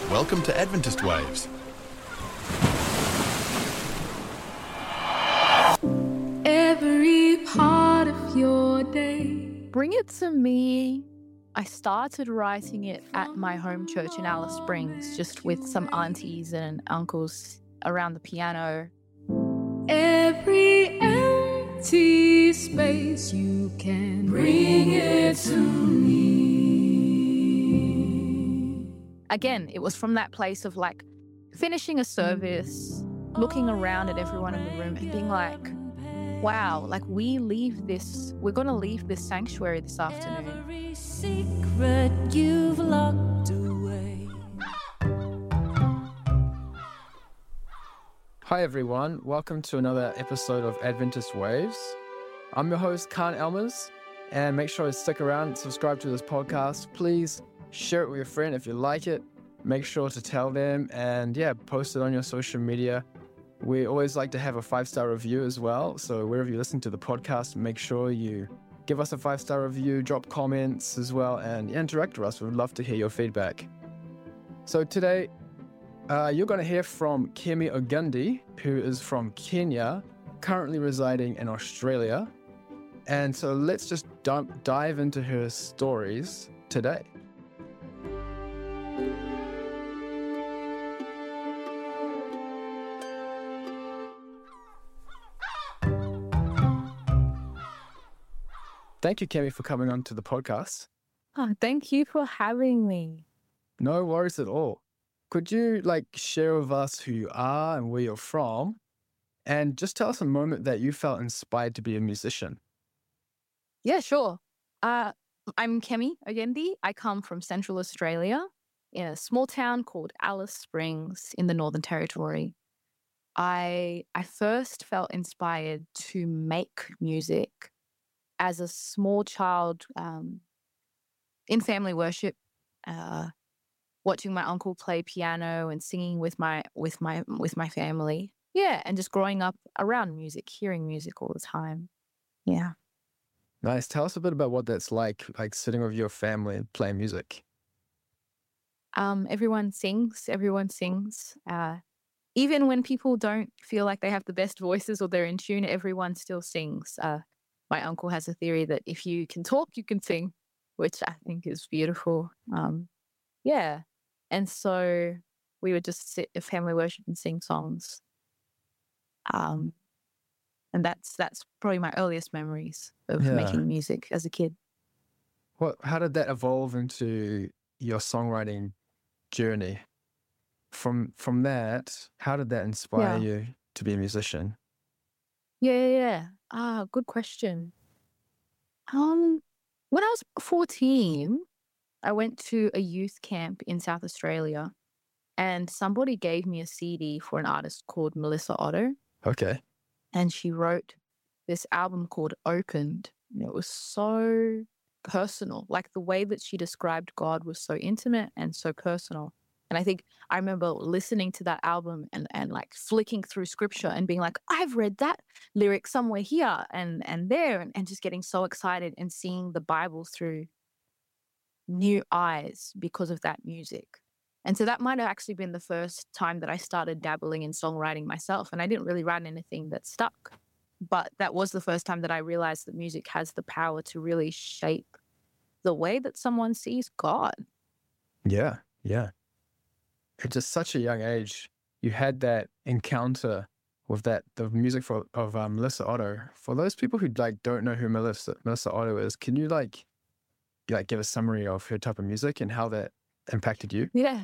Welcome to Adventist Waves. Every part of your day. Bring It to Me. I started writing it at my home church in Alice Springs, just with some aunties and uncles around the piano. Every empty space you can bring it to me. Again, it was from that place of like finishing a service, looking around at everyone in the room and being like, wow, like we're going to leave this sanctuary this afternoon. Every secret you've locked away. Hi everyone, welcome to another episode of Adventist Waves. I'm your host, Khan Elmers, and make sure to stick around, subscribe to this podcast. Please share it with your friend if you like it. Make sure to tell them and post it on your social media. We always like to have a 5-star review as well. So wherever you listen to the podcast, make sure you give us a 5-star review, drop comments as well, and interact with us. We'd love to hear your feedback. So today, you're going to hear from Kemi Ogundi, who is from Kenya, currently residing in Australia. And so let's just dive into her stories today. Thank you, Kemi, for coming on to the podcast. Oh, thank you for having me. No worries at all. Could you share with us who you are and where you're from, and just tell us a moment that you felt inspired to be a musician? Yeah, sure. I'm Kemi Ogundi. I come from Central Australia in a small town called Alice Springs in the Northern Territory. I first felt inspired to make music as a small child in family worship, watching my uncle play piano and singing with my family. Yeah, and just growing up around music, hearing music all the time. Yeah. Nice. Tell us a bit about what that's like sitting with your family and playing music. Everyone sings. Even when people don't feel like they have the best voices or they're in tune, everyone still sings. My uncle has a theory that if you can talk, you can sing, which I think is beautiful. Yeah. And so we would just sit at family worship and sing songs. And that's probably my earliest memories of making music as a kid. How did that evolve into your songwriting journey? From that, how did that inspire you to be a musician? Yeah. Good question. When I was 14, I went to a youth camp in South Australia, and somebody gave me a CD for an artist called Melissa Otto. Okay. And she wrote this album called Opened. And it was so personal. Like the way that she described God was so intimate and so personal. And I think I remember listening to that album and flicking through scripture and being like, I've read that lyric somewhere here and there, and just getting so excited and seeing the Bible through new eyes because of that music. And so that might have actually been the first time that I started dabbling in songwriting myself. And I didn't really write anything that stuck. But that was the first time that I realized that music has the power to really shape the way that someone sees God. Yeah. At just such a young age, you had that encounter with the music of Melissa Otto. For those people who don't know who Melissa Otto is, can you give a summary of her type of music and how that impacted you? Yeah,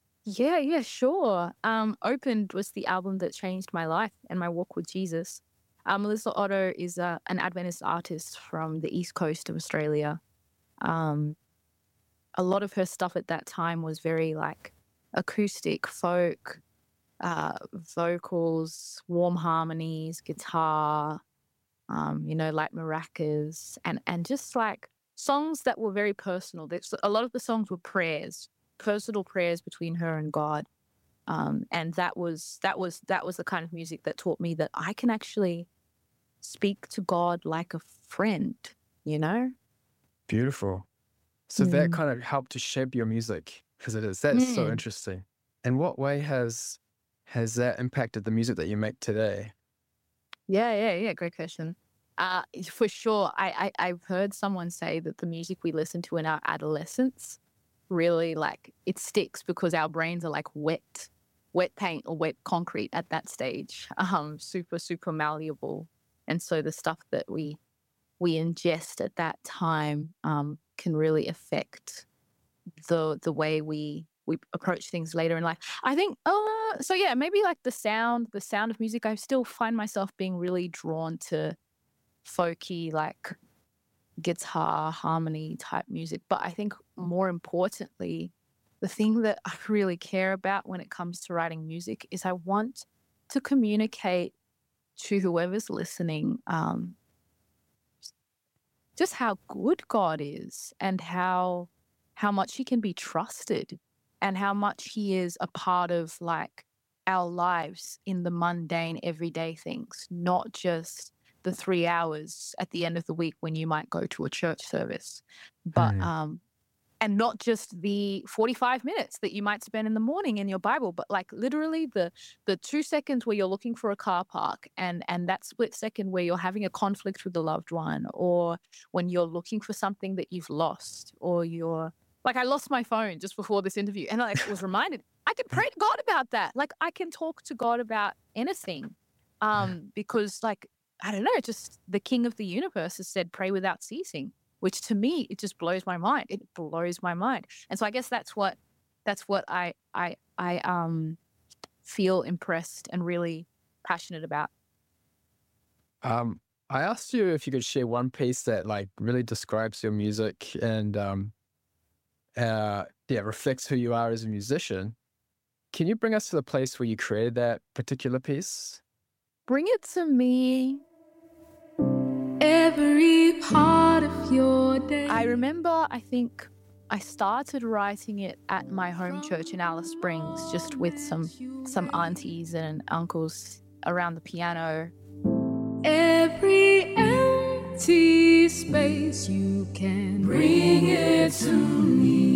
sure. Opened was the album that changed my life and my walk with Jesus. Melissa Otto is an Adventist artist from the East Coast of Australia. A lot of her stuff at that time was very acoustic, folk, vocals, warm harmonies, guitar, light maracas, and just songs that were very personal. A lot of the songs were prayers, personal prayers between her and God. And that was the kind of music that taught me that I can actually speak to God like a friend, Beautiful. So that kind of helped to shape your music, because that's so interesting. In what way has that impacted the music that you make today? Yeah. Great question. For sure. I've heard someone say that the music we listen to in our adolescence really like it sticks because our brains are like wet paint or wet concrete at that stage. Super malleable. And so the stuff that we ingest at that time can really affect the way we approach things later in life. I think so yeah, maybe like the sound of music. I still find myself being really drawn to folky, like guitar harmony type music. But I think more importantly, the thing that I really care about when it comes to writing music is I want to communicate to whoever's listening just how good God is and how much he can be trusted and how much he is a part of like our lives in the mundane everyday things, not just the 3 hours at the end of the week when you might go to a church service, but and not just the 45 minutes that you might spend in the morning in your Bible, but like literally the 2 seconds where you're looking for a car park and that split second where you're having a conflict with a loved one, or when you're looking for something that you've lost, or you're like, I lost my phone just before this interview and I like, was reminded I can pray to God about that. Like I can talk to God about anything because like, I don't know, just the King of the universe has said, pray without ceasing, which to me, it just blows my mind. It blows my mind. And so I guess that's what I feel impressed and really passionate about. I asked you if you could share one piece that like really describes your music and reflects who you are as a musician. Can you bring us to the place where you created that particular piece? Bring it to me. Every part of your day. I remember, I think I started writing it at my home church in Alice Springs, just with some aunties and uncles around the piano. Every empty space you can bring it to me.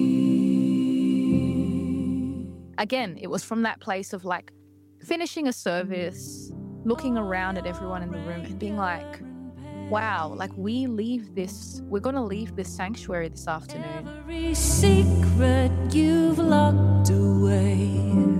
Again, it was from that place of like finishing a service, looking around at everyone in the room and being like, wow, like we're going to leave this sanctuary this afternoon. Every secret you've locked away.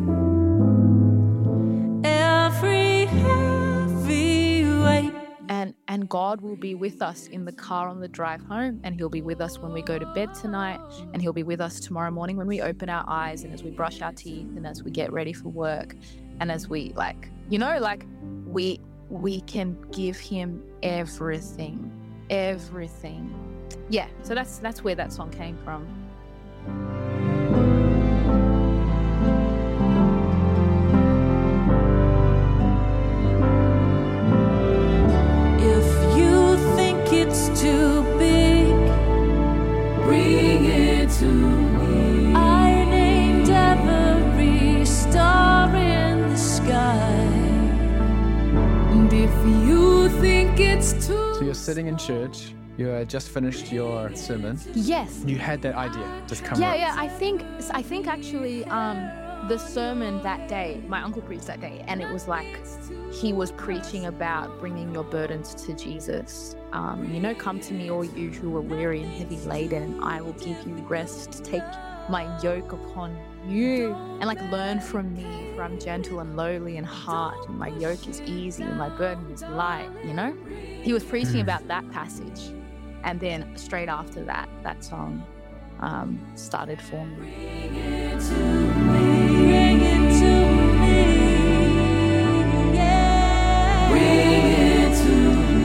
Every heavy weight. And God will be with us in the car on the drive home, and he'll be with us when we go to bed tonight, and he'll be with us tomorrow morning when we open our eyes and as we brush our teeth and as we get ready for work and as we like, you know, like we can give him everything. Yeah, so that's where that song came from. If you think it's too big, bring it to me. I named every star in the sky. And if you think it's too... So you're sitting in church, you had just finished your sermon. Yes. You had that idea just come up. Yeah. I think actually the sermon that day, my uncle preached that day, and it was like he was preaching about bringing your burdens to Jesus. Come to me, all you who are weary and heavy laden, I will give you rest. Take my yoke upon you and like learn from me, for I'm gentle and lowly in heart, and my yoke is easy and my burden is light. He was preaching about that passage, and then straight after that song started forming. Bring it to me. Bring it to me. Yeah. Bring it to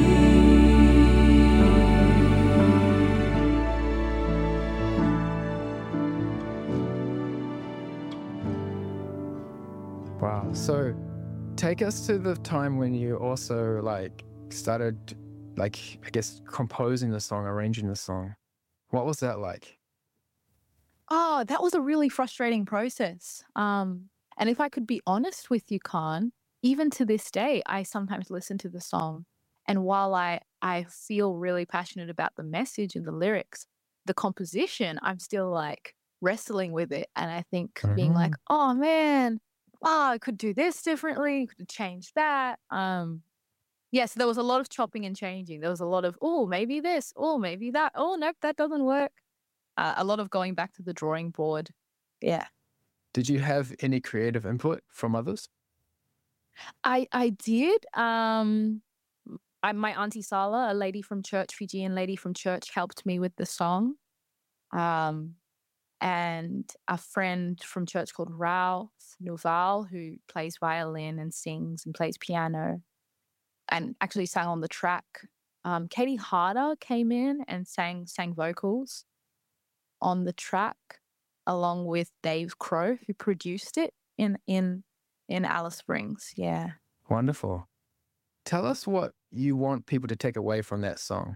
me. Wow. So take us to the time when you also like started like, I guess, composing the song, arranging the song. What was that like? Oh, that was a really frustrating process. And if I could be honest with you, Khan, even to this day, I sometimes listen to the song. And while I feel really passionate about the message and the lyrics, the composition, I'm still like, wrestling with it. And I think being like, oh man, I could do this differently, could change that. Yes, there was a lot of chopping and changing. There was a lot of, oh, maybe this, oh, maybe that. Oh, nope, that doesn't work. A lot of going back to the drawing board. Yeah. Did you have any creative input from others? I did. My auntie Sala, a lady from church, Fijian lady from church, helped me with the song. And a friend from church called Rao Nuval, who plays violin and sings and plays piano and actually sang on the track. Katie Harder came in and sang vocals on the track, along with Dave Crow, who produced it in Alice Springs. Yeah. Wonderful. Tell us what you want people to take away from that song.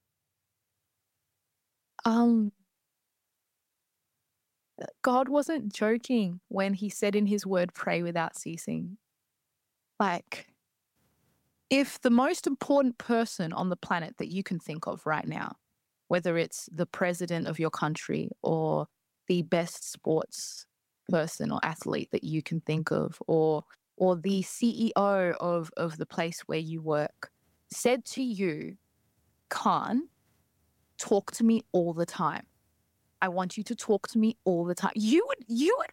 God wasn't joking when he said in his word, pray without ceasing. Like, if the most important person on the planet that you can think of right now, whether it's the president of your country or the best sports person or athlete that you can think of, or the CEO of the place where you work, said to you, Khan, talk to me all the time. I want you to talk to me all the time. You would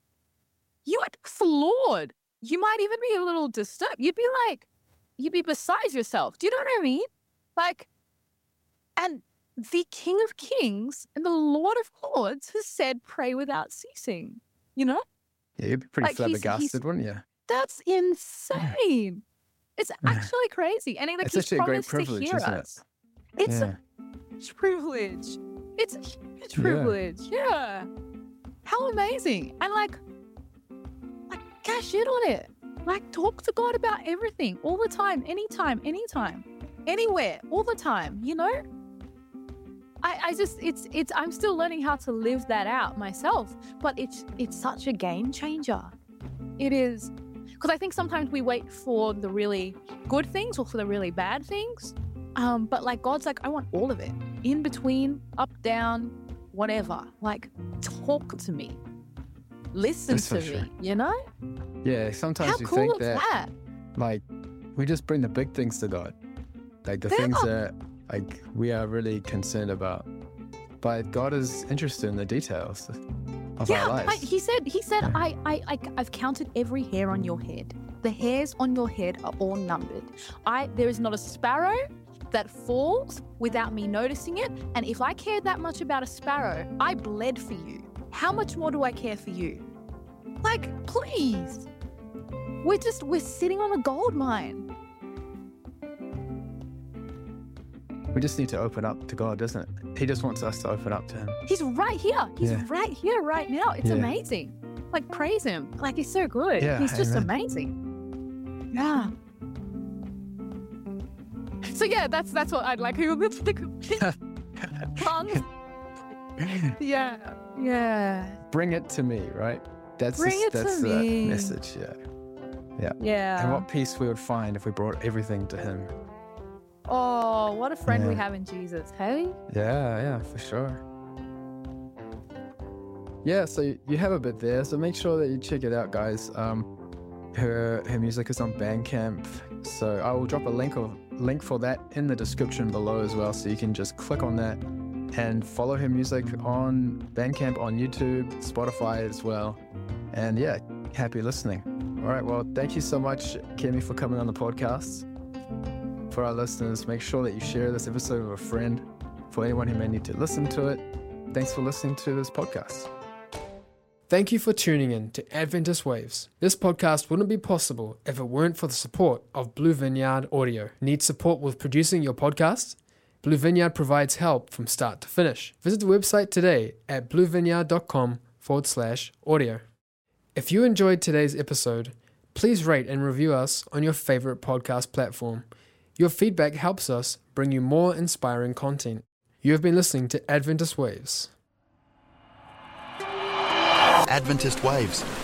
floored. You might even be a little disturbed. You'd be beside yourself. Do you know what I mean? Like, and the King of Kings and the Lord of Lords has said, pray without ceasing, you know? Yeah, you'd be pretty flabbergasted, wouldn't you? That's insane. It's actually crazy. And it's actually a great privilege, isn't it? It's a huge privilege. It's a huge privilege. Yeah. How amazing. And like cash in on it. Like, talk to God about everything all the time, anytime, anywhere, all the time, you know? I'm still learning how to live that out myself, but it's such a game changer. It is. Because I think sometimes we wait for the really good things or for the really bad things. But like, God's like, I want all of it. In between, up, down, whatever. Like, talk to me. Listen to me, you know? Yeah, sometimes you think that, like, we just bring the big things to God. Like, the things that, like, we are really concerned about. But God is interested in the details of our lives. He said, I've counted every hair on your head. The hairs on your head are all numbered. There is not a sparrow that falls without me noticing it. And if I cared that much about a sparrow, I bled for you. How much more do I care for you? Like, please. We're sitting on a gold mine. We just need to open up to God, doesn't it? He just wants us to open up to him. He's right here. He's right here, right now. It's amazing. Like, praise him. Like, he's so good. Yeah, he's just amazing. Yeah. So yeah, that's what I'd like. Yeah. Bring it to me, right? That's the message. Yeah. And what peace we would find if we brought everything to him. Oh, what a friend we have in Jesus, hey? Yeah, for sure. Yeah, so you have a bit there, so make sure that you check it out, guys. Her music is on Bandcamp, so I will drop a link for that in the description below as well, so you can just click on that and follow her music on Bandcamp, on YouTube, Spotify as well. And yeah, happy listening. All right, well, thank you so much, Kemi, for coming on the podcast. For our listeners, make sure that you share this episode with a friend. For anyone who may need to listen to it, thanks for listening to this podcast. Thank you for tuning in to Adventist Waves. This podcast wouldn't be possible if it weren't for the support of Blue Vineyard Audio. Need support with producing your podcast? Blue Vineyard provides help from start to finish. Visit the website today at bluevineyard.com/audio. If you enjoyed today's episode, please rate and review us on your favorite podcast platform. Your feedback helps us bring you more inspiring content. You have been listening to Adventist Waves. Adventist Waves,